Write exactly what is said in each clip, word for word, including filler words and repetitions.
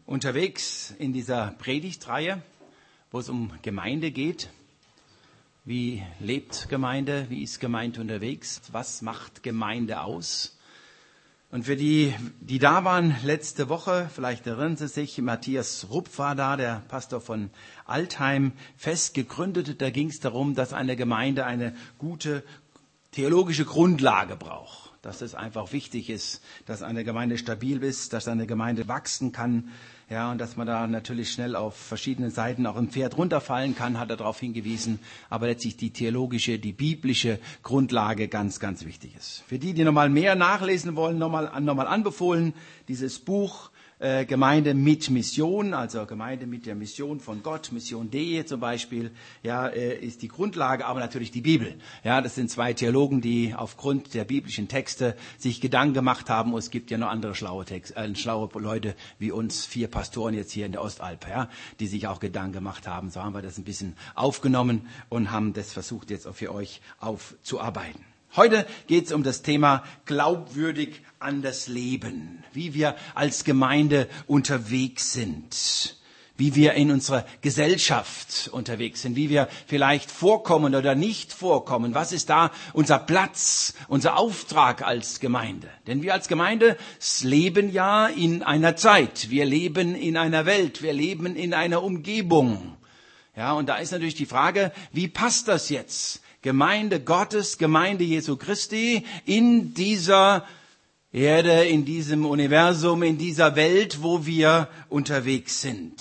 Unterwegs in dieser Predigtreihe, wo es um Gemeinde geht. Wie lebt Gemeinde? Wie ist Gemeinde unterwegs? Was macht Gemeinde aus? Und für die, die da waren letzte Woche, vielleicht erinnern Sie sich, Matthias Rupf war da, der Pastor von Altheim, fest gegründet. Da ging es darum, dass eine Gemeinde eine gute theologische Grundlage braucht. Dass es einfach wichtig ist, dass eine Gemeinde stabil ist, dass eine Gemeinde wachsen kann. Ja, und dass man da natürlich schnell auf verschiedenen Seiten auch ein Pferd runterfallen kann, hat er darauf hingewiesen. Aber letztlich die theologische, die biblische Grundlage ganz, ganz wichtig ist. Für die, die nochmal mehr nachlesen wollen, nochmal, nochmal anbefohlen, dieses Buch äh, Gemeinde mit Mission, also Gemeinde mit der Mission von Gott, Mission Dei zum Beispiel, ja, äh, ist die Grundlage, aber natürlich die Bibel. Ja, das sind zwei Theologen, die aufgrund der biblischen Texte sich Gedanken gemacht haben. Und es gibt ja noch andere schlaue, Text, äh, schlaue Leute wie uns, vier Pastoren jetzt hier in der Ostalb, ja, die sich auch Gedanken gemacht haben. So haben wir das ein bisschen aufgenommen und haben das versucht jetzt auch für euch aufzuarbeiten. Heute geht es um das Thema glaubwürdig an das Leben, wie wir als Gemeinde unterwegs sind, wie wir in unserer Gesellschaft unterwegs sind, wie wir vielleicht vorkommen oder nicht vorkommen. Was ist da unser Platz, unser Auftrag als Gemeinde? Denn wir als Gemeinde leben ja in einer Zeit, wir leben in einer Welt, wir leben in einer Umgebung. Ja, und da ist natürlich die Frage, wie passt das jetzt? Gemeinde Gottes, Gemeinde Jesu Christi in dieser Erde, in diesem Universum, in dieser Welt, wo wir unterwegs sind.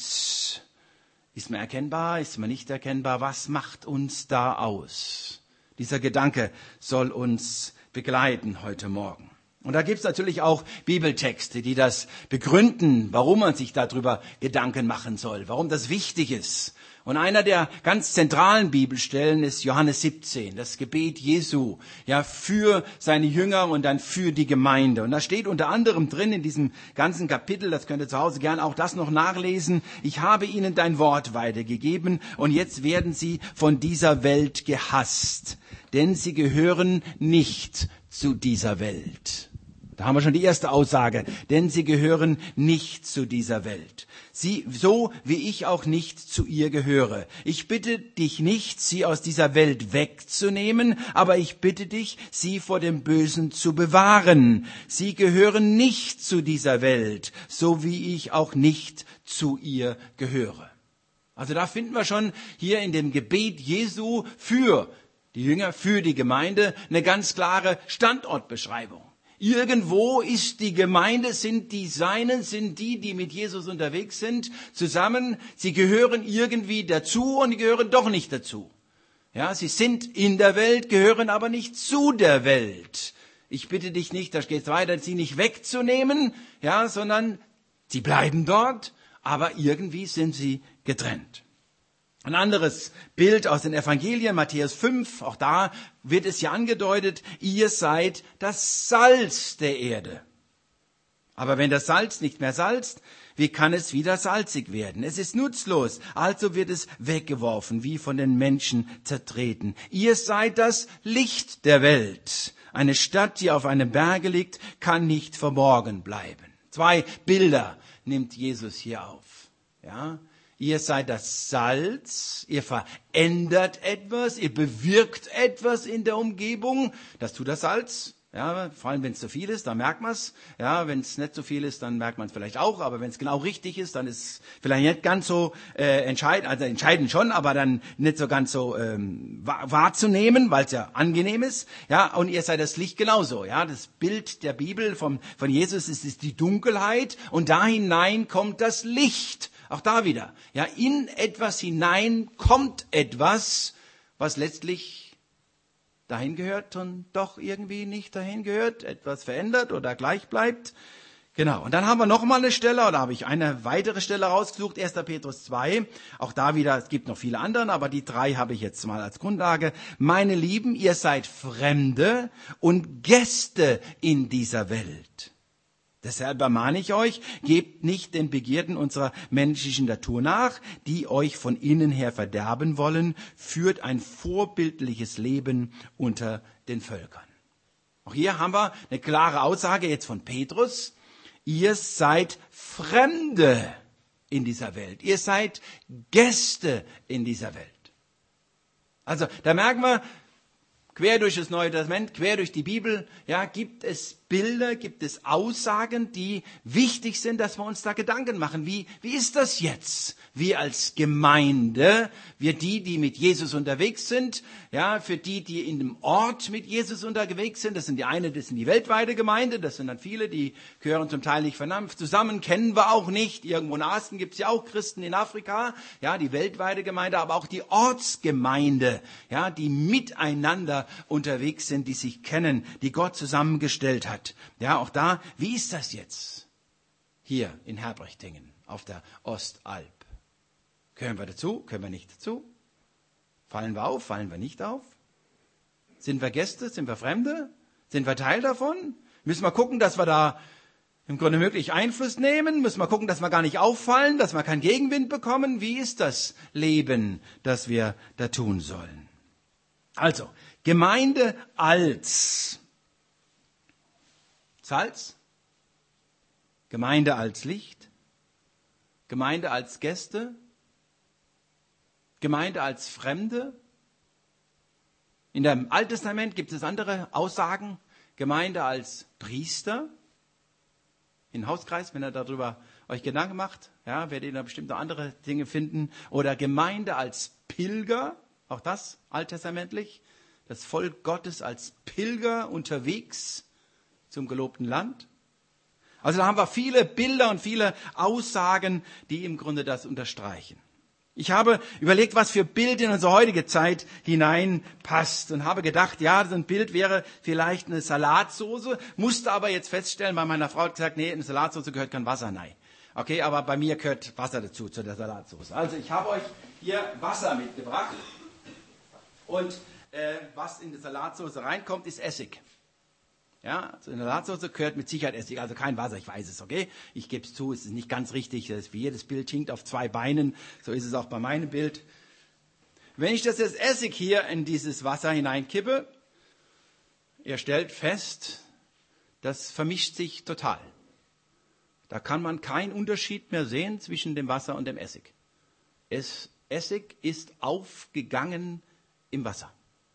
Ist man erkennbar, ist man nicht erkennbar? Was macht uns da aus? Dieser Gedanke soll uns begleiten heute Morgen. Und da gibt es natürlich auch Bibeltexte, die das begründen, warum man sich darüber Gedanken machen soll, warum das wichtig ist. Und einer der ganz zentralen Bibelstellen ist Johannes siebzehn, das Gebet Jesu, ja, für seine Jünger und dann für die Gemeinde. Und da steht unter anderem drin in diesem ganzen Kapitel, das könnt ihr zu Hause gern auch das noch nachlesen: Ich habe ihnen dein Wort weitergegeben und jetzt werden sie von dieser Welt gehasst, denn sie gehören nicht zu dieser Welt. Da haben wir schon die erste Aussage, denn sie gehören nicht zu dieser Welt. Sie, so wie ich auch nicht zu ihr gehöre. Ich bitte dich nicht, sie aus dieser Welt wegzunehmen, aber ich bitte dich, sie vor dem Bösen zu bewahren. Sie gehören nicht zu dieser Welt, so wie ich auch nicht zu ihr gehöre. Also da finden wir schon hier in dem Gebet Jesu für die Jünger, für die Gemeinde eine ganz klare Standortbeschreibung. Irgendwo ist die Gemeinde, sind die Seinen, sind die, die mit Jesus unterwegs sind, zusammen. Sie gehören irgendwie dazu und gehören doch nicht dazu. Ja, sie sind in der Welt, gehören aber nicht zu der Welt. Ich bitte dich nicht, da geht es weiter, sie nicht wegzunehmen, ja, sondern sie bleiben dort, aber irgendwie sind sie getrennt. Ein anderes Bild aus den Evangelien, Matthäus fünf, auch da wird es ja angedeutet, ihr seid das Salz der Erde. Aber wenn das Salz nicht mehr salzt, wie kann es wieder salzig werden? Es ist nutzlos, also wird es weggeworfen, wie von den Menschen zertreten. Ihr seid das Licht der Welt. Eine Stadt, die auf einem Berge liegt, kann nicht verborgen bleiben. Zwei Bilder nimmt Jesus hier auf, ja. Ihr seid das Salz, ihr verändert etwas, ihr bewirkt etwas in der Umgebung. Das tut das Salz. Ja, vor allem, wenn es zu viel ist, dann merkt man es. Ja, wenn es nicht zu viel ist, dann merkt man es vielleicht auch. Aber wenn es genau richtig ist, dann ist es vielleicht nicht ganz so äh, entscheidend, also entscheidend schon, aber dann nicht so ganz so ähm, wahrzunehmen, weil es ja angenehm ist. Ja, und ihr seid das Licht genauso. Ja, das Bild der Bibel vom, von Jesus ist, ist die Dunkelheit und da hinein kommt das Licht. Auch da wieder, ja, in etwas hinein kommt etwas, was letztlich dahin gehört und doch irgendwie nicht dahin gehört, etwas verändert oder gleich bleibt. Genau, und dann haben wir noch mal eine Stelle, oder habe ich eine weitere Stelle rausgesucht, erster Petrus zwei. Auch da wieder, es gibt noch viele andere, aber die drei habe ich jetzt mal als Grundlage. Meine Lieben, ihr seid Fremde und Gäste in dieser Welt. Deshalb ermahne ich euch, gebt nicht den Begierden unserer menschlichen Natur nach, die euch von innen her verderben wollen, führt ein vorbildliches Leben unter den Völkern. Auch hier haben wir eine klare Aussage jetzt von Petrus. Ihr seid Fremde. in dieser Welt. Ihr seid Gäste in dieser Welt. Also da merken wir, quer durch das Neue Testament, quer durch die Bibel, ja, gibt es Bilder, gibt es Aussagen, die wichtig sind, dass wir uns da Gedanken machen. Wie, wie ist das jetzt? Wir als Gemeinde, wir die, die mit Jesus unterwegs sind, ja, für die, die in dem Ort mit Jesus unterwegs sind, das sind die eine, das sind die weltweite Gemeinde, das sind dann viele, die gehören zum Teil nicht vernannt zusammen, kennen wir auch nicht. Irgendwo in Asien gibt es ja auch Christen in Afrika, ja, die weltweite Gemeinde, aber auch die Ortsgemeinde, ja, die miteinander unterwegs sind, die sich kennen, die Gott zusammengestellt hat. Ja, auch da, wie ist das jetzt? Hier in Herbrichtingen auf der Ostalb. Gehören wir dazu? Können wir nicht dazu? Fallen wir auf? Fallen wir nicht auf? Sind wir Gäste? Sind wir Fremde? Sind wir Teil davon? Müssen wir gucken, dass wir da im Grunde möglich Einfluss nehmen? Müssen wir gucken, dass wir gar nicht auffallen, dass wir keinen Gegenwind bekommen? Wie ist das Leben, das wir da tun sollen? Also, Gemeinde als Salz, Gemeinde als Licht, Gemeinde als Gäste, Gemeinde als Fremde. In dem Alten Testament gibt es andere Aussagen. Gemeinde als Priester. In Hauskreis, wenn ihr darüber euch Gedanken macht, ja, werdet ihr da bestimmt noch andere Dinge finden. Oder Gemeinde als Pilger, auch das alttestamentlich. Das Volk Gottes als Pilger unterwegs zum gelobten Land. Also da haben wir viele Bilder und viele Aussagen, die im Grunde das unterstreichen. Ich habe überlegt, was für Bild in unsere heutige Zeit hineinpasst und habe gedacht, ja, so ein Bild wäre vielleicht eine Salatsoße, musste aber jetzt feststellen, bei meiner Frau hat gesagt, nee, in eine Salatsoße gehört kein Wasser, nein. Okay, aber bei mir gehört Wasser dazu, zu der Salatsoße. Also ich habe euch hier Wasser mitgebracht und äh, was in die Salatsoße reinkommt, ist Essig. Ja, also in der Salatsoße gehört mit Sicherheit Essig, also kein Wasser, ich weiß es, okay? Ich gebe es zu, es ist nicht ganz richtig, das ist wie jedes Bild hinkt auf zwei Beinen, so ist es auch bei meinem Bild. Wenn ich das jetzt Essig hier in dieses Wasser hineinkippe, ihr stellt fest, das vermischt sich total. Da kann man keinen Unterschied mehr sehen zwischen dem Wasser und dem Essig. Es, Essig ist aufgegangen im Wasser.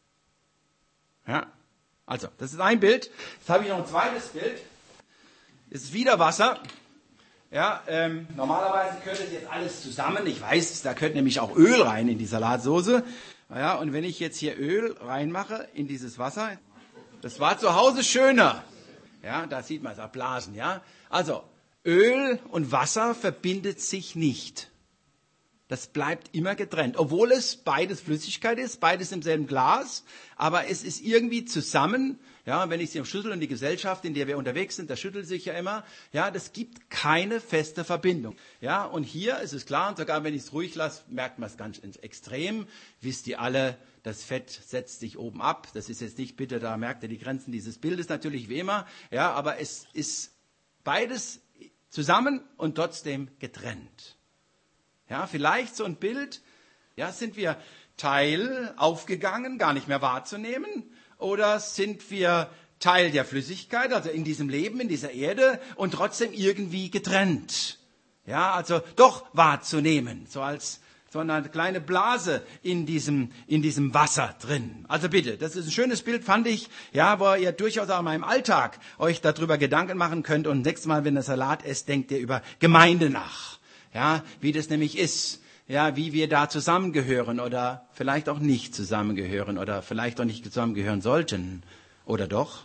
Ja. Also, das ist ein Bild. Jetzt habe ich noch ein zweites Bild. Es ist wieder Wasser. Ja, ähm, normalerweise gehört das jetzt alles zusammen. Ich weiß, da gehört nämlich auch Öl rein in die Salatsoße. Ja, und wenn ich jetzt hier Öl reinmache in dieses Wasser, das war zu Hause schöner. Ja, da sieht man es, auch Blasen. Ja, also Öl und Wasser verbindet sich nicht. Das bleibt immer getrennt, obwohl es beides Flüssigkeit ist, beides im selben Glas, aber es ist irgendwie zusammen. Ja, wenn ich sie schüttel und die Gesellschaft, in der wir unterwegs sind, das schüttelt sich ja immer. Ja, das gibt keine feste Verbindung. Ja, und hier ist es klar, und sogar wenn ich es ruhig lasse, merkt man es ganz extrem. Wisst ihr alle, das Fett setzt sich oben ab. Das ist jetzt nicht, bitte, da merkt ihr die Grenzen dieses Bildes natürlich wie immer. Ja, aber es ist beides zusammen und trotzdem getrennt. Ja, vielleicht so ein Bild, ja, sind wir Teil aufgegangen, gar nicht mehr wahrzunehmen, oder sind wir Teil der Flüssigkeit, also in diesem Leben, in dieser Erde und trotzdem irgendwie getrennt. Ja, also doch wahrzunehmen, so als so eine kleine Blase in diesem, in diesem Wasser drin. Also bitte, das ist ein schönes Bild, fand ich, ja, wo ihr durchaus auch in meinem Alltag euch darüber Gedanken machen könnt und nächstes Mal, wenn ihr Salat esst, denkt ihr über Gemeinde nach. Ja, wie das nämlich ist, ja, wie wir da zusammengehören oder vielleicht auch nicht zusammengehören oder vielleicht auch nicht zusammengehören sollten. Oder doch?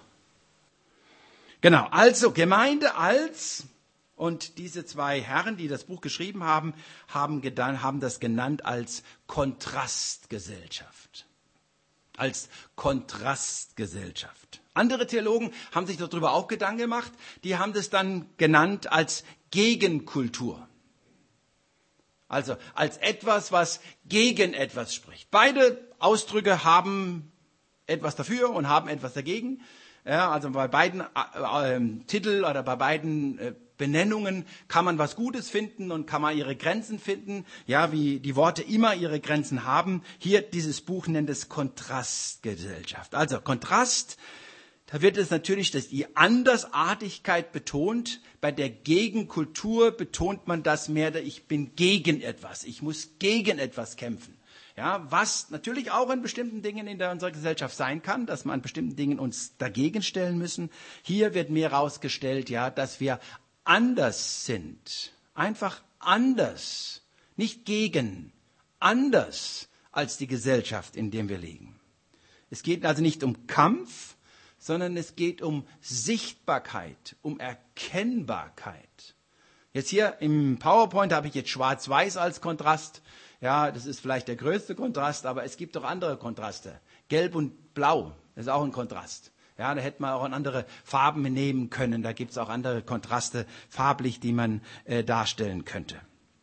Genau, also Gemeinde als, und diese zwei Herren, die das Buch geschrieben haben, haben, gedan- haben das genannt als Kontrastgesellschaft. Als Kontrastgesellschaft. Andere Theologen haben sich darüber auch Gedanken gemacht, die haben das dann genannt als Gegenkultur. Also als etwas, was gegen etwas spricht. Beide Ausdrücke haben etwas dafür und haben etwas dagegen. Ja, also bei beiden äh, äh, Titeln oder bei beiden äh, Benennungen kann man was Gutes finden und kann man ihre Grenzen finden. Ja, wie die Worte immer ihre Grenzen haben. Hier dieses Buch nennt es Kontrastgesellschaft. Also Kontrast, da wird es natürlich, dass die Andersartigkeit betont. Bei der Gegenkultur betont man das mehr, ich bin gegen etwas. Ich muss gegen etwas kämpfen. Ja, was natürlich auch in bestimmten Dingen in der, unserer Gesellschaft sein kann, dass wir an bestimmten Dingen uns dagegen stellen müssen. Hier wird mehr herausgestellt, ja, dass wir anders sind. Einfach anders. Nicht gegen. Anders als die Gesellschaft, in der wir leben. Es geht also nicht um Kampf, sondern es geht um Sichtbarkeit, um Erkennbarkeit. Jetzt hier im PowerPoint habe ich jetzt Schwarz-Weiß als Kontrast. Ja, das ist vielleicht der größte Kontrast, aber es gibt auch andere Kontraste. Gelb und Blau, das ist auch ein Kontrast. Ja, da hätte man auch andere Farben nehmen können. Da gibt es auch andere Kontraste farblich, die man äh, darstellen könnte.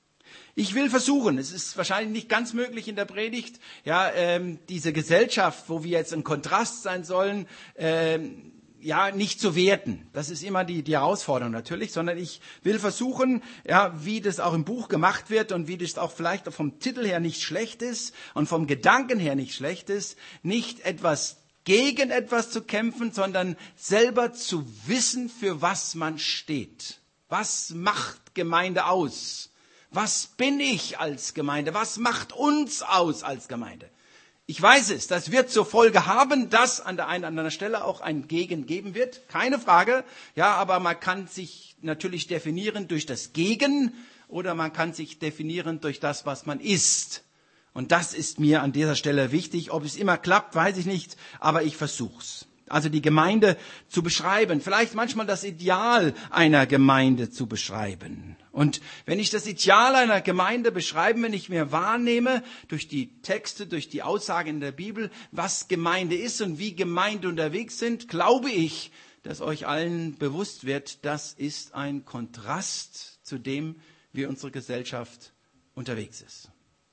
Ich will versuchen, es ist wahrscheinlich nicht ganz möglich in der Predigt, ja, ähm, diese Gesellschaft, wo wir jetzt ein Kontrast sein sollen, ähm, ja, nicht zu werten. Das ist immer die, die Herausforderung natürlich, sondern ich will versuchen, ja, wie das auch im Buch gemacht wird und wie das auch vielleicht vom Titel her nicht schlecht ist und vom Gedanken her nicht schlecht ist, nicht etwas gegen etwas zu kämpfen, sondern selber zu wissen, für was man steht. Was macht Gemeinde aus? Was bin ich als Gemeinde? Was macht uns aus als Gemeinde? Ich weiß es, das wird zur Folge haben, dass an der einen oder anderen Stelle auch ein Gegen geben wird. Keine Frage. Ja, aber man kann sich natürlich definieren durch das Gegen oder man kann sich definieren durch das, was man ist. Und das ist mir an dieser Stelle wichtig. Ob es immer klappt, weiß ich nicht, aber ich versuch's. Also die Gemeinde zu beschreiben, vielleicht manchmal das Ideal einer Gemeinde zu beschreiben. Und wenn ich das Ideal einer Gemeinde beschreiben, wenn ich mir wahrnehme, durch die Texte, durch die Aussagen in der Bibel, was Gemeinde ist und wie Gemeinde unterwegs sind, glaube ich, dass euch allen bewusst wird, das ist ein Kontrast zu dem, wie unsere Gesellschaft unterwegs ist.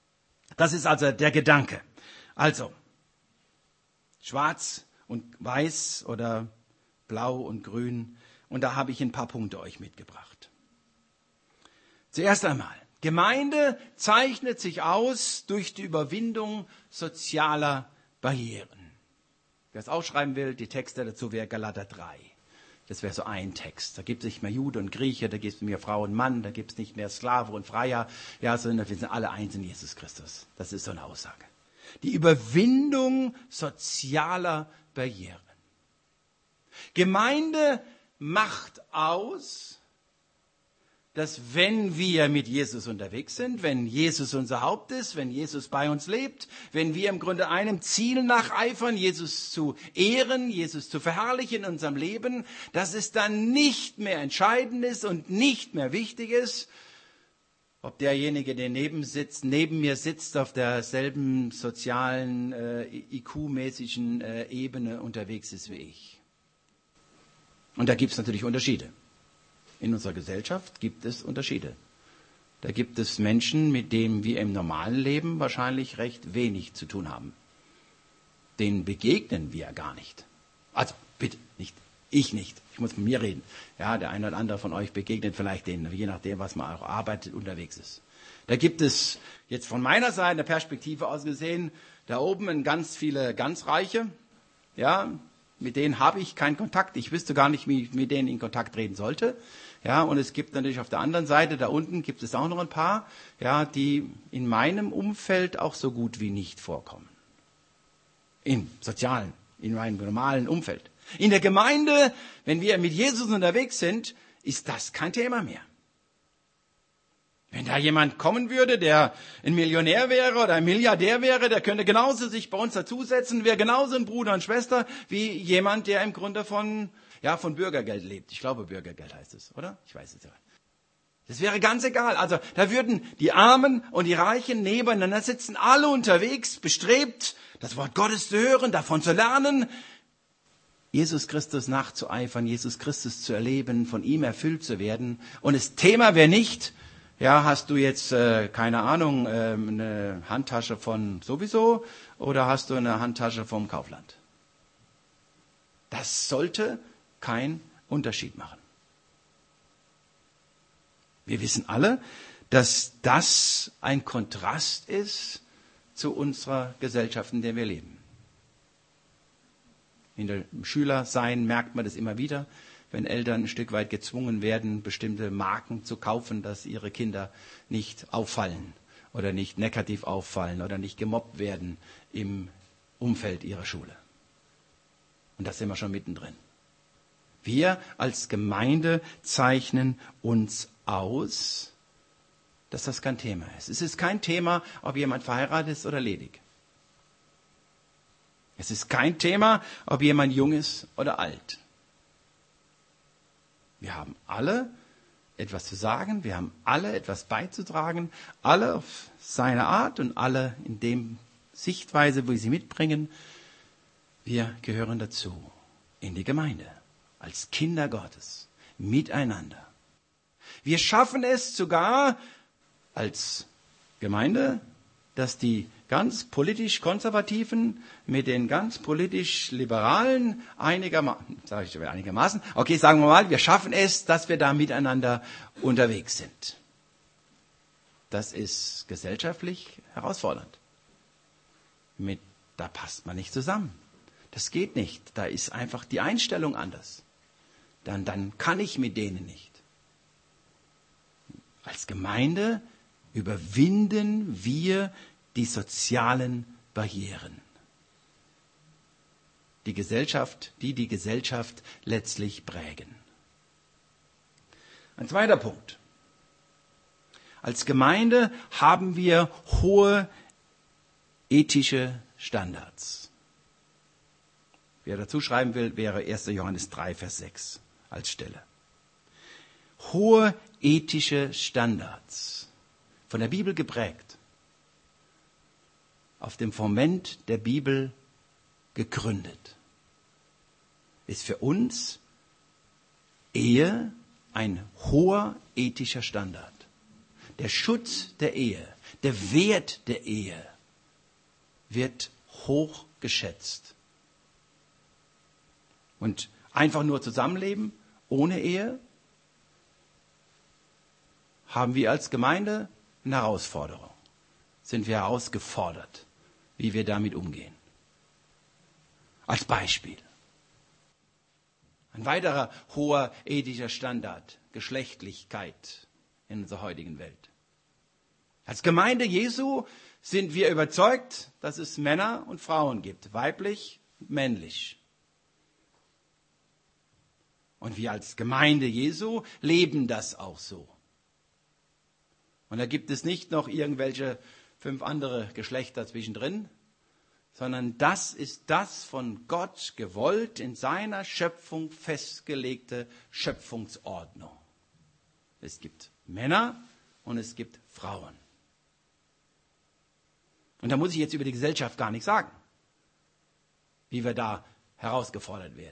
Das ist also der Gedanke. Also, schwarz und weiß oder blau und grün. Und da habe ich ein paar Punkte euch mitgebracht. Zuerst einmal, Gemeinde zeichnet sich aus durch die Überwindung sozialer Barrieren. Wer es aufschreiben will, die Texte dazu wäre Galater drei. Das wäre so ein Text. Da gibt es nicht mehr Jude und Grieche, da gibt es mehr Frau und Mann, da gibt es nicht mehr Sklave und Freier, ja, sondern wir sind alle eins in Jesus Christus. Das ist so eine Aussage. Die Überwindung sozialer Barrieren. Gemeinde macht aus, dass wenn wir mit Jesus unterwegs sind, wenn Jesus unser Haupt ist, wenn Jesus bei uns lebt, wenn wir im Grunde einem Ziel nacheifern, Jesus zu ehren, Jesus zu verherrlichen in unserem Leben, dass es dann nicht mehr entscheidend ist und nicht mehr wichtig ist, ob derjenige, der neben, sitzt, neben mir sitzt, auf derselben sozialen, äh, I Q-mäßigen äh, Ebene unterwegs ist wie ich. Und da gibt es natürlich Unterschiede. In unserer Gesellschaft gibt es Unterschiede. Da gibt es Menschen, mit denen wir im normalen Leben wahrscheinlich recht wenig zu tun haben. Denen begegnen wir gar nicht. Also bitte, nicht ich nicht. Ich muss mit mir reden. Ja, der eine oder andere von euch begegnet vielleicht denen, je nachdem, was man auch arbeitet, unterwegs ist. Da gibt es jetzt von meiner Seite, der Perspektive aus gesehen, da oben ganz viele ganz Reiche. Ja, mit denen habe ich keinen Kontakt. Ich wüsste gar nicht, wie ich mit denen in Kontakt treten sollte. Ja, und es gibt natürlich auf der anderen Seite, da unten gibt es auch noch ein paar, ja, die in meinem Umfeld auch so gut wie nicht vorkommen. Im sozialen, in meinem normalen Umfeld. In der Gemeinde, wenn wir mit Jesus unterwegs sind, ist das kein Thema mehr. Wenn da jemand kommen würde, der ein Millionär wäre oder ein Milliardär wäre, der könnte genauso sich bei uns dazusetzen, wäre genauso ein Bruder und Schwester wie jemand, der im Grunde von, ja, von Bürgergeld lebt. Ich glaube, Bürgergeld heißt es, oder? Ich weiß es ja. Das wäre ganz egal. Also da würden die Armen und die Reichen nebeneinander sitzen, alle unterwegs, bestrebt, das Wort Gottes zu hören, davon zu lernen, Jesus Christus nachzueifern, Jesus Christus zu erleben, von ihm erfüllt zu werden. Und das Thema wäre nicht, ja, hast du jetzt, äh, keine Ahnung, äh, eine Handtasche von sowieso oder hast du eine Handtasche vom Kaufland? Das sollte keinen Unterschied machen. Wir wissen alle, dass das ein Kontrast ist zu unserer Gesellschaft, in der wir leben. In der Schülersein merkt man das immer wieder, wenn Eltern ein Stück weit gezwungen werden, bestimmte Marken zu kaufen, dass ihre Kinder nicht auffallen oder nicht negativ auffallen oder nicht gemobbt werden im Umfeld ihrer Schule. Und da sind wir schon mittendrin. Wir als Gemeinde zeichnen uns aus, dass das kein Thema ist. Es ist kein Thema, ob jemand verheiratet ist oder ledig. Es ist kein Thema, ob jemand jung ist oder alt. Wir haben alle etwas zu sagen, wir haben alle etwas beizutragen, alle auf seine Art und alle in dem Sichtweise, wo sie mitbringen. Wir gehören dazu, in die Gemeinde, als Kinder Gottes, miteinander. Wir schaffen es sogar als Gemeinde, dass die ganz politisch Konservativen mit den ganz politisch Liberalen einigermaßen, sage ich einigermaßen, okay, sagen wir mal, wir schaffen es, dass wir da miteinander unterwegs sind. Das ist gesellschaftlich herausfordernd. Mit, da passt man nicht zusammen. Das geht nicht. Da ist einfach die Einstellung anders. Dann, dann kann ich mit denen nicht. Als Gemeinde überwinden wir die sozialen Barrieren. Die Gesellschaft, die die Gesellschaft letztlich prägen. Ein zweiter Punkt. Als Gemeinde haben wir hohe ethische Standards. Wer dazu schreiben will, wäre erster Johannes drei, Vers sechs als Stelle. Hohe ethische Standards, von der Bibel geprägt, auf dem Fundament der Bibel gegründet, ist für uns Ehe ein hoher ethischer Standard. Der Schutz der Ehe, der Wert der Ehe wird hoch geschätzt. Und einfach nur zusammenleben ohne Ehe haben wir als Gemeinde eine Herausforderung. Sind wir herausgefordert, wie wir damit umgehen. Als Beispiel. Ein weiterer hoher ethischer Standard, Geschlechtlichkeit in unserer heutigen Welt. Als Gemeinde Jesu sind wir überzeugt, dass es Männer und Frauen gibt, weiblich und männlich. Und wir als Gemeinde Jesu leben das auch so. Und da gibt es nicht noch irgendwelche fünf andere Geschlechter zwischendrin, sondern das ist das von Gott gewollt, in seiner Schöpfung festgelegte Schöpfungsordnung. Es gibt Männer und es gibt Frauen. Und da muss ich jetzt über die Gesellschaft gar nicht sagen, wie wir da herausgefordert werden.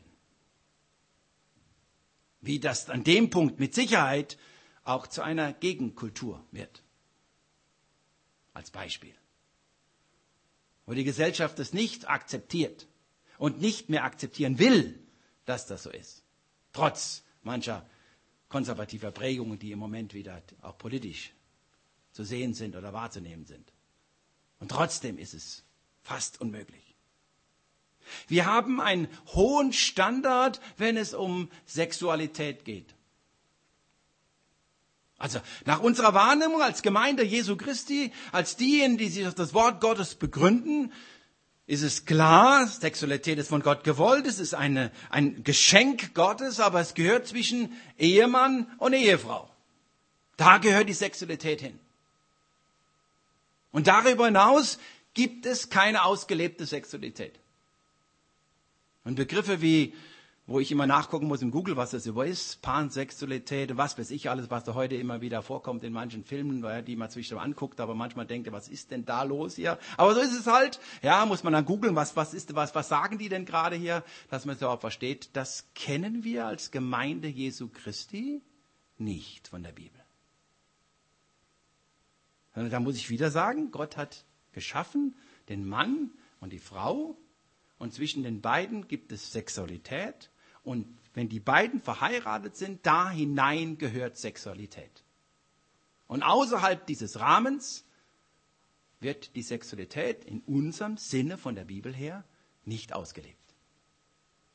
Wie das an dem Punkt mit Sicherheit auch zu einer Gegenkultur wird. Als Beispiel. Wo die Gesellschaft es nicht akzeptiert und nicht mehr akzeptieren will, dass das so ist. Trotz mancher konservativer Prägungen, die im Moment wieder auch politisch zu sehen sind oder wahrzunehmen sind. Und trotzdem ist es fast unmöglich. Wir haben einen hohen Standard, wenn es um Sexualität geht. Also nach unserer Wahrnehmung als Gemeinde Jesu Christi, als diejenigen, die sich auf das Wort Gottes begründen, ist es klar, Sexualität ist von Gott gewollt, es ist eine, ein Geschenk Gottes, aber es gehört zwischen Ehemann und Ehefrau. Da gehört die Sexualität hin. Und darüber hinaus gibt es keine ausgelebte Sexualität. Und Begriffe wie, wo ich immer nachgucken muss im Google, was das über ist, Pansexualität und was weiß ich alles, was da heute immer wieder vorkommt in manchen Filmen, die man zwischendurch anguckt, aber manchmal denkt, was ist denn da los hier? Aber so ist es halt. Ja, muss man dann googeln, was, was ist, was, was sagen die denn gerade hier, dass man es überhaupt versteht. Das kennen wir als Gemeinde Jesu Christi nicht von der Bibel. Sondern da muss ich wieder sagen, Gott hat geschaffen den Mann und die Frau. Und zwischen den beiden gibt es Sexualität. Und wenn die beiden verheiratet sind, da hinein gehört Sexualität. Und außerhalb dieses Rahmens wird die Sexualität in unserem Sinne von der Bibel her nicht ausgelebt.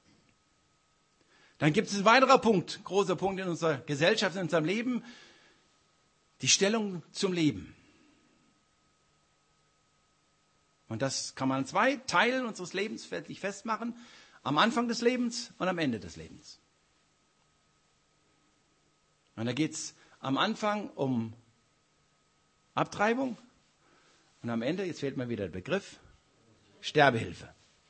Dann gibt es einen weiteren Punkt, großer Punkt in unserer Gesellschaft, in unserem Leben, die Stellung zum Leben. Und das kann man an zwei Teilen unseres Lebens festmachen, am Anfang des Lebens und am Ende des Lebens. Und da geht es am Anfang um Abtreibung und am Ende, jetzt fehlt mir wieder der Begriff, Sterbehilfe.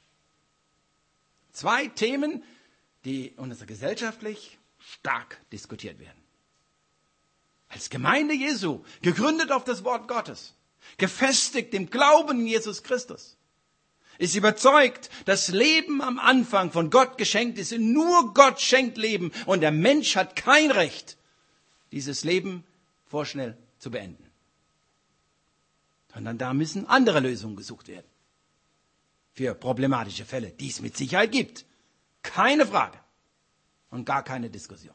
Zwei Themen, die in unserer gesellschaftlich stark diskutiert werden. Als Gemeinde Jesu, gegründet auf das Wort Gottes, gefestigt im Glauben in Jesus Christus, ist überzeugt, dass Leben am Anfang von Gott geschenkt ist. Nur Gott schenkt Leben und der Mensch hat kein Recht, dieses Leben vorschnell zu beenden. Sondern da müssen andere Lösungen gesucht werden. Für problematische Fälle, die es mit Sicherheit gibt. Keine Frage und gar keine Diskussion.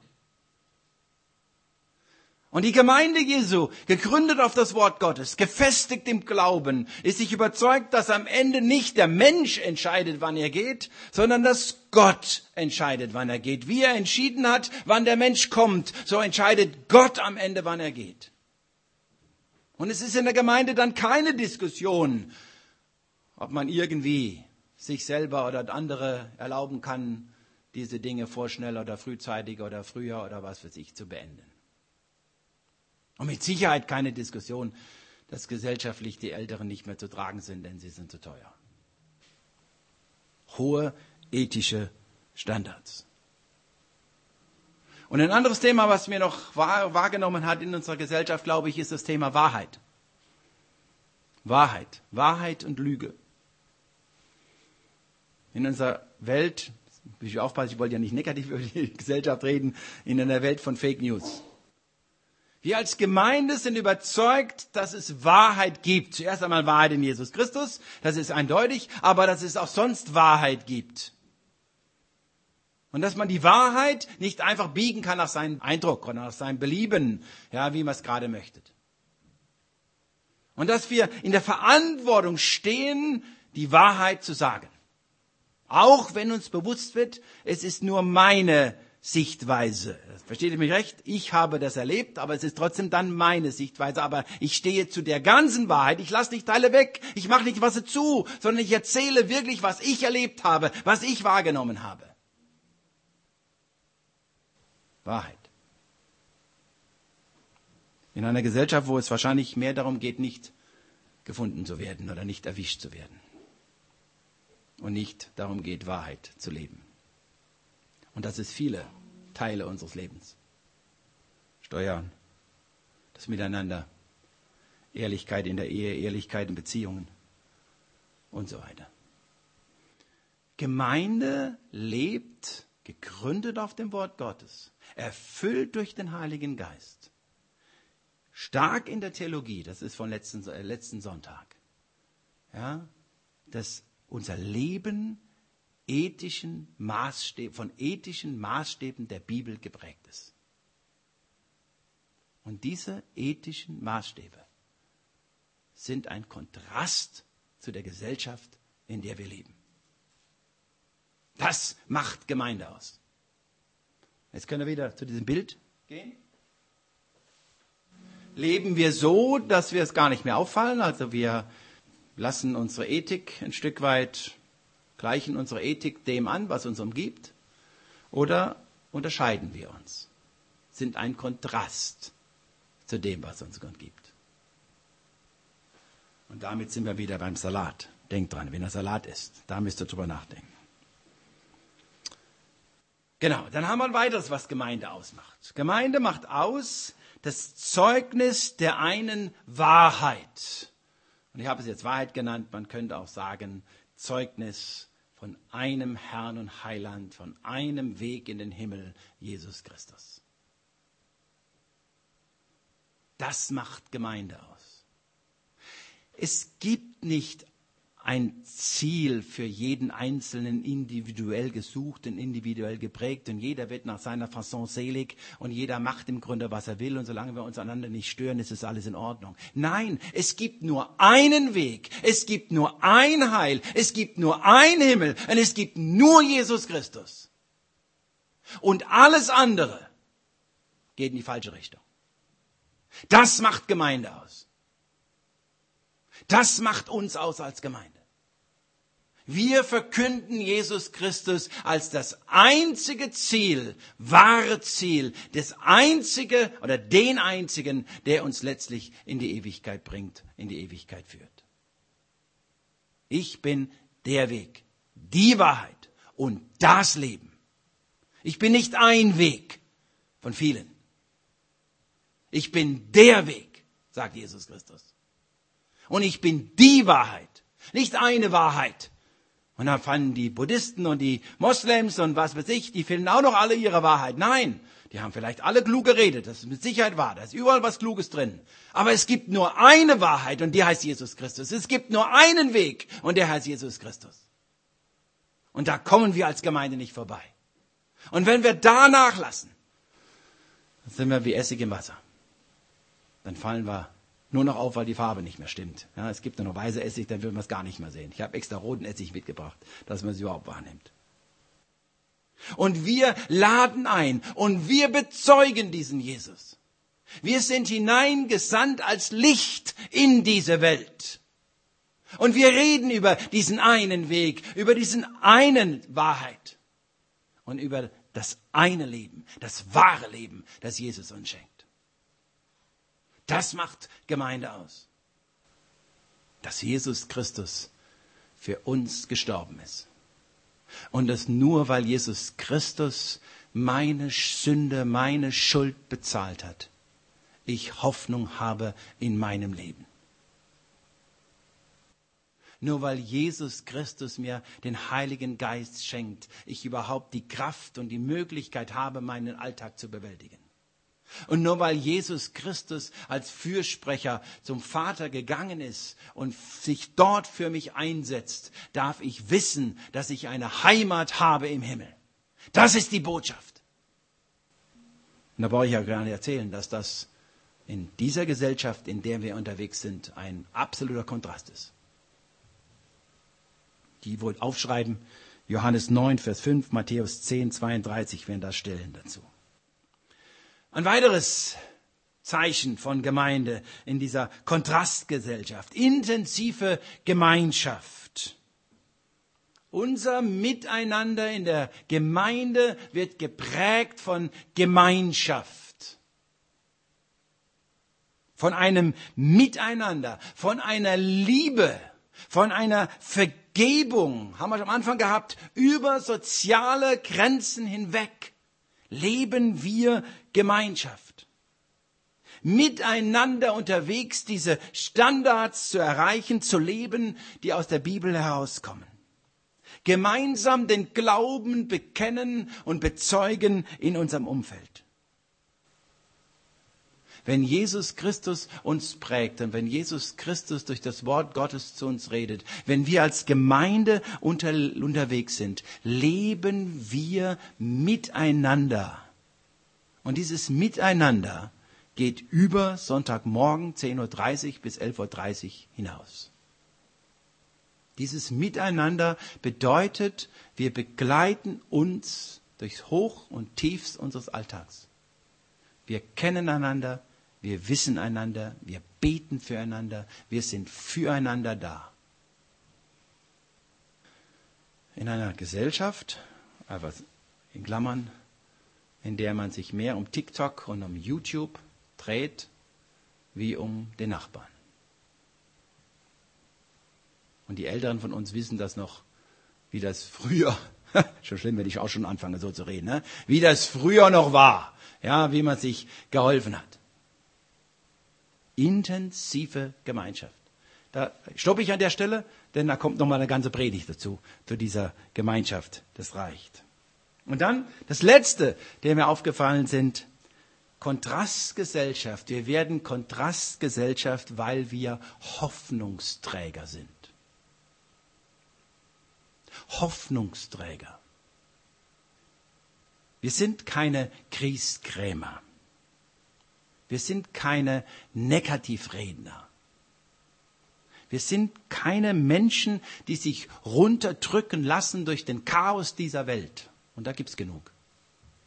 Und die Gemeinde Jesu, gegründet auf das Wort Gottes, gefestigt im Glauben, ist sich überzeugt, dass am Ende nicht der Mensch entscheidet, wann er geht, sondern dass Gott entscheidet, wann er geht. Wie er entschieden hat, wann der Mensch kommt, so entscheidet Gott am Ende, wann er geht. Und es ist in der Gemeinde dann keine Diskussion, ob man irgendwie sich selber oder andere erlauben kann, diese Dinge vorschnell oder frühzeitig oder früher oder was für sich zu beenden. Und mit Sicherheit keine Diskussion, dass gesellschaftlich die Älteren nicht mehr zu tragen sind, denn sie sind zu teuer. Hohe ethische Standards. Und ein anderes Thema, was mir noch wahr, wahrgenommen hat in unserer Gesellschaft, glaube ich, ist das Thema Wahrheit. Wahrheit. Wahrheit und Lüge. In unserer Welt, ich aufpassen, ich wollte ja nicht negativ über die Gesellschaft reden, in einer Welt von Fake News. Wir als Gemeinde sind überzeugt, dass es Wahrheit gibt. Zuerst einmal Wahrheit in Jesus Christus, das ist eindeutig, aber dass es auch sonst Wahrheit gibt. Und dass man die Wahrheit nicht einfach biegen kann nach seinem Eindruck oder nach seinem Belieben, ja, wie man es gerade möchte. Und dass wir in der Verantwortung stehen, die Wahrheit zu sagen. Auch wenn uns bewusst wird, es ist nur meine Sichtweise. Versteht ihr mich recht? Ich habe das erlebt, aber es ist trotzdem dann meine Sichtweise. Aber ich stehe zu der ganzen Wahrheit. Ich lasse nicht Teile weg. Ich mache nicht was dazu, sondern ich erzähle wirklich, was ich erlebt habe, was ich wahrgenommen habe. Wahrheit. In einer Gesellschaft, wo es wahrscheinlich mehr darum geht, nicht gefunden zu werden oder nicht erwischt zu werden. Und nicht darum geht, Wahrheit zu leben. Und das ist viele Teile unseres Lebens. Steuern, das Miteinander, Ehrlichkeit in der Ehe, Ehrlichkeit in Beziehungen und so weiter. Gemeinde lebt, gegründet auf dem Wort Gottes, erfüllt durch den Heiligen Geist. Stark in der Theologie, das ist von letzten, äh, letzten Sonntag. Ja, dass unser Leben ethischen Maßstäben, von ethischen Maßstäben der Bibel geprägt ist. Und diese ethischen Maßstäbe sind ein Kontrast zu der Gesellschaft, in der wir leben. Das macht Gemeinde aus. Jetzt können wir wieder zu diesem Bild gehen. Leben wir so, dass wir es gar nicht mehr auffallen? Also wir lassen unsere Ethik ein Stück weit, gleichen unsere Ethik dem an, was uns umgibt? Oder unterscheiden wir uns? Sind ein Kontrast zu dem, was uns umgibt. Und damit sind wir wieder beim Salat. Denkt dran, wenn er Salat isst, da müsst ihr drüber nachdenken. Genau, dann haben wir ein weiteres, was Gemeinde ausmacht. Gemeinde macht aus das Zeugnis der einen Wahrheit. Und ich habe es jetzt Wahrheit genannt, man könnte auch sagen Zeugnis von einem Herrn und Heiland, von einem Weg in den Himmel, Jesus Christus. Das macht Gemeinde aus. Es gibt nicht ein Ziel für jeden Einzelnen individuell gesucht und individuell geprägt und jeder wird nach seiner Fasson selig und jeder macht im Grunde, was er will und solange wir uns einander nicht stören, ist es alles in Ordnung. Nein, es gibt nur einen Weg, es gibt nur ein Heil, es gibt nur ein Himmel und es gibt nur Jesus Christus. Und alles andere geht in die falsche Richtung. Das macht Gemeinde aus. Das macht uns aus als Gemeinde. Wir verkünden Jesus Christus als das einzige Ziel, wahre Ziel, das einzige oder den einzigen, der uns letztlich in die Ewigkeit bringt, in die Ewigkeit führt. Ich bin der Weg, die Wahrheit und das Leben. Ich bin nicht ein Weg von vielen. Ich bin der Weg, sagt Jesus Christus. Und ich bin die Wahrheit, nicht eine Wahrheit. Und dann fanden die Buddhisten und die Moslems und was weiß ich, die finden auch noch alle ihre Wahrheit. Nein, die haben vielleicht alle klug geredet, das ist mit Sicherheit wahr, da ist überall was Kluges drin. Aber es gibt nur eine Wahrheit und die heißt Jesus Christus. Es gibt nur einen Weg und der heißt Jesus Christus. Und da kommen wir als Gemeinde nicht vorbei. Und wenn wir da nachlassen, dann sind wir wie Essig im Wasser. Dann fallen wir nur noch auf, weil die Farbe nicht mehr stimmt. Ja, es gibt nur noch weiße Essig, dann will man es gar nicht mehr sehen. Ich habe extra roten Essig mitgebracht, dass man es überhaupt wahrnimmt. Und wir laden ein und wir bezeugen diesen Jesus. Wir sind hineingesandt als Licht in diese Welt. Und wir reden über diesen einen Weg, über diesen einen Wahrheit und über das eine Leben, das wahre Leben, das Jesus uns schenkt. Das macht Gemeinde aus. Dass Jesus Christus für uns gestorben ist. Und das nur, weil Jesus Christus meine Sünde, meine Schuld bezahlt hat. Ich Hoffnung habe in meinem Leben. Nur weil Jesus Christus mir den Heiligen Geist schenkt, ich überhaupt die Kraft und die Möglichkeit habe, meinen Alltag zu bewältigen. Und nur weil Jesus Christus als Fürsprecher zum Vater gegangen ist und sich dort für mich einsetzt, darf ich wissen, dass ich eine Heimat habe im Himmel. Das ist die Botschaft. Und da brauche ich ja gar nicht erzählen, dass das in dieser Gesellschaft, in der wir unterwegs sind, ein absoluter Kontrast ist. Die wohl aufschreiben, Johannes neun, Vers fünf, Matthäus zehn, zweiunddreißig, werden das stellen dazu. Ein weiteres Zeichen von Gemeinde in dieser Kontrastgesellschaft, intensive Gemeinschaft. Unser Miteinander in der Gemeinde wird geprägt von Gemeinschaft, von einem Miteinander, von einer Liebe, von einer Vergebung, haben wir am Anfang gehabt, über soziale Grenzen hinweg. Leben wir Gemeinschaft. Miteinander unterwegs diese Standards zu erreichen, zu leben, die aus der Bibel herauskommen. Gemeinsam den Glauben bekennen und bezeugen in unserem Umfeld. Wenn Jesus Christus uns prägt und wenn Jesus Christus durch das Wort Gottes zu uns redet, wenn wir als Gemeinde unter, unterwegs sind, leben wir miteinander. Und dieses Miteinander geht über Sonntagmorgen zehn Uhr dreißig bis elf Uhr dreißig hinaus. Dieses Miteinander bedeutet, wir begleiten uns durchs Hoch und Tiefs unseres Alltags. Wir kennen einander, wir wissen einander, wir beten füreinander, wir sind füreinander da. In einer Gesellschaft, einfach in Klammern, in der man sich mehr um TikTok und um YouTube dreht, wie um den Nachbarn. Und die Älteren von uns wissen das noch, wie das früher, schon schlimm, wenn ich auch schon anfange so zu reden, ne? Wie das früher noch war, ja, wie man sich geholfen hat. Intensive Gemeinschaft. Da stoppe ich an der Stelle, denn da kommt noch mal eine ganze Predigt dazu, zu dieser Gemeinschaft. Das reicht. Und dann das Letzte, der mir aufgefallen sind, Kontrastgesellschaft. Wir werden Kontrastgesellschaft, weil wir Hoffnungsträger sind. Hoffnungsträger. Wir sind keine Grieskrämer. Wir sind keine Negativredner. Wir sind keine Menschen, die sich runterdrücken lassen durch den Chaos dieser Welt. Und da gibt's genug.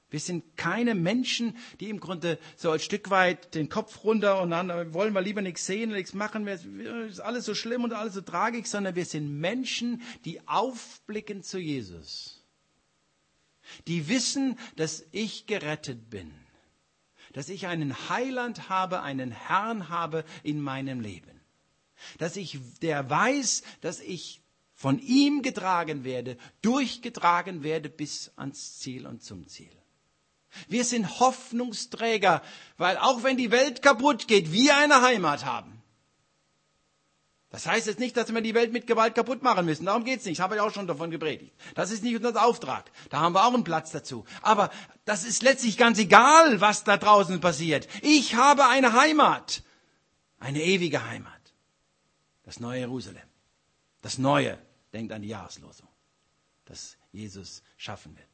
Wir sind keine Menschen, die im Grunde so ein Stück weit den Kopf runter und dann wollen wir lieber nichts sehen, nichts machen, es ist alles so schlimm und alles so tragisch, sondern wir sind Menschen, die aufblicken zu Jesus. Die wissen, dass ich gerettet bin, dass ich einen Heiland habe, einen Herrn habe in meinem Leben, dass ich, der weiß, dass ich von ihm getragen werde, durchgetragen werde bis ans Ziel und zum Ziel. Wir sind Hoffnungsträger, weil auch wenn die Welt kaputt geht, wir eine Heimat haben. Das heißt jetzt nicht, dass wir die Welt mit Gewalt kaputt machen müssen. Darum geht es nicht. Das habe ich auch schon davon gepredigt. Das ist nicht unser Auftrag. Da haben wir auch einen Platz dazu. Aber das ist letztlich ganz egal, was da draußen passiert. Ich habe eine Heimat. Eine ewige Heimat. Das neue Jerusalem. Das Neue. Denkt an die Jahreslosung. Das Jesus schaffen wird.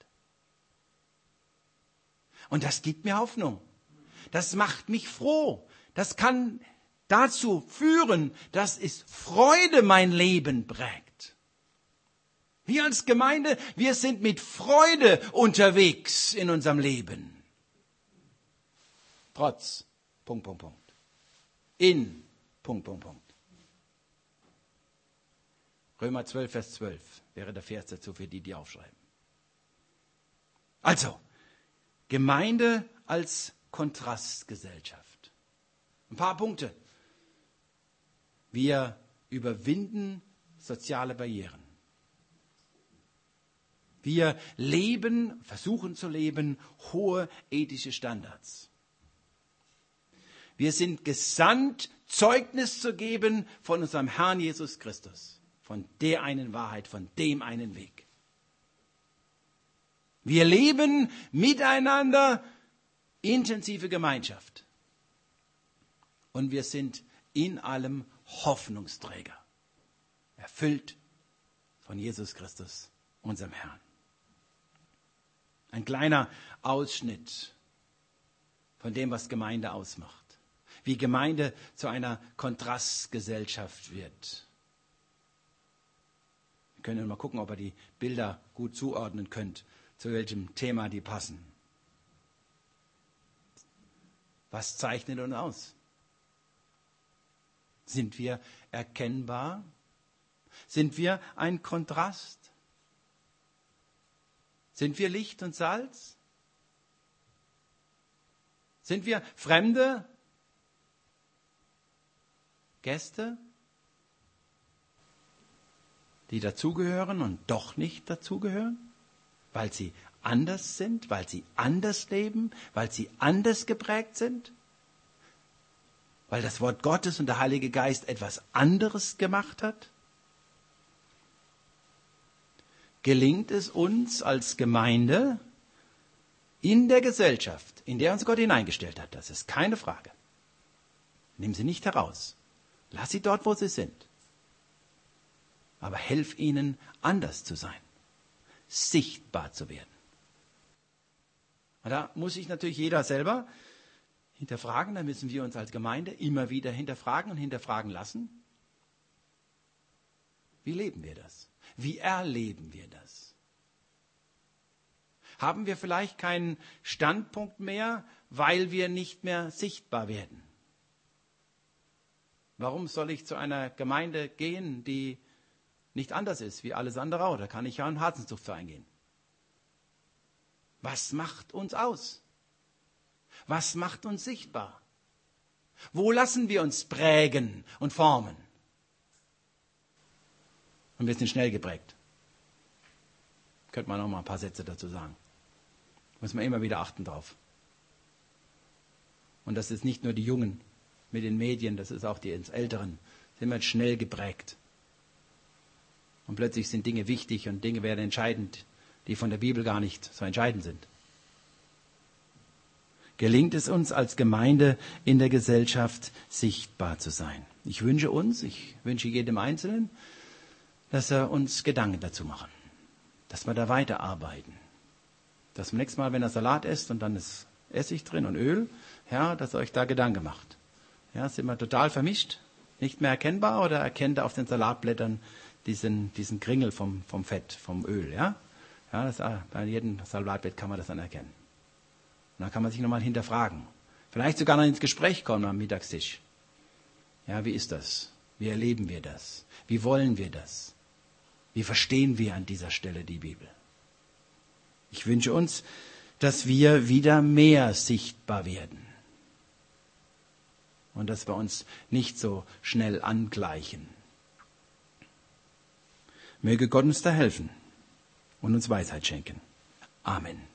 Und das gibt mir Hoffnung. Das macht mich froh. Das kann dazu führen, dass es Freude mein Leben prägt. Wir als Gemeinde, wir sind mit Freude unterwegs in unserem Leben. Trotz, Punkt, Punkt, Punkt. In, Punkt, Punkt, Punkt. Römer zwölf, Vers zwölf wäre der Vers dazu für die, die aufschreiben. Also, Gemeinde als Kontrastgesellschaft. Ein paar Punkte. Wir überwinden soziale Barrieren. Wir leben, versuchen zu leben, hohe ethische Standards. Wir sind gesandt, Zeugnis zu geben von unserem Herrn Jesus Christus. Von der einen Wahrheit, von dem einen Weg. Wir leben miteinander intensive Gemeinschaft. Und wir sind in allem Hoffnungsträger. Erfüllt von Jesus Christus, unserem Herrn. Ein kleiner Ausschnitt von dem, was Gemeinde ausmacht. Wie Gemeinde zu einer Kontrastgesellschaft wird. Wir können mal gucken, ob ihr die Bilder gut zuordnen könnt, zu welchem Thema die passen. Was zeichnet uns aus? Sind wir erkennbar? Sind wir ein Kontrast? Sind wir Licht und Salz? Sind wir Fremde? Gäste? Die dazugehören und doch nicht dazugehören? Weil sie anders sind, weil sie anders leben, weil sie anders geprägt sind? Weil das Wort Gottes und der Heilige Geist etwas anderes gemacht hat? Gelingt es uns als Gemeinde in der Gesellschaft, in der uns Gott hineingestellt hat, das ist keine Frage. Nimm sie nicht heraus. Lass sie dort, wo sie sind. Aber helf ihnen, anders zu sein. Sichtbar zu werden. Und da muss sich natürlich jeder selber hinterfragen, da müssen wir uns als Gemeinde immer wieder hinterfragen und hinterfragen lassen. Wie leben wir das? Wie erleben wir das? Haben wir vielleicht keinen Standpunkt mehr, weil wir nicht mehr sichtbar werden? Warum soll ich zu einer Gemeinde gehen, die nicht anders ist wie alles andere? Oder kann ich ja einen Herzenszuchtverein gehen? Was macht uns aus? Was macht uns sichtbar? Wo lassen wir uns prägen und formen? Und wir sind schnell geprägt. Könnte man noch mal ein paar Sätze dazu sagen. Muss man immer wieder achten drauf. Und das ist nicht nur die Jungen mit den Medien, das ist auch die Älteren. Sind wir schnell geprägt. Und plötzlich sind Dinge wichtig und Dinge werden entscheidend, die von der Bibel gar nicht so entscheidend sind. Gelingt es uns als Gemeinde in der Gesellschaft sichtbar zu sein? Ich wünsche uns, ich wünsche jedem Einzelnen, dass wir uns Gedanken dazu machen. Dass wir da weiterarbeiten. Dass beim nächsten Mal, wenn er Salat isst und dann ist Essig drin und Öl, ja, dass ihr euch da Gedanken macht. Ja, sind wir total vermischt, nicht mehr erkennbar oder erkennt ihr auf den Salatblättern diesen, diesen Kringel vom, vom Fett, vom Öl, ja? Ja, das, bei jedem Salatblatt kann man das dann erkennen. dann kann man sich nochmal hinterfragen. Vielleicht sogar noch ins Gespräch kommen am Mittagstisch. Ja, wie ist das? Wie erleben wir das? Wie wollen wir das? Wie verstehen wir an dieser Stelle die Bibel? Ich wünsche uns, dass wir wieder mehr sichtbar werden. Und dass wir uns nicht so schnell angleichen. Möge Gott uns da helfen und uns Weisheit schenken. Amen.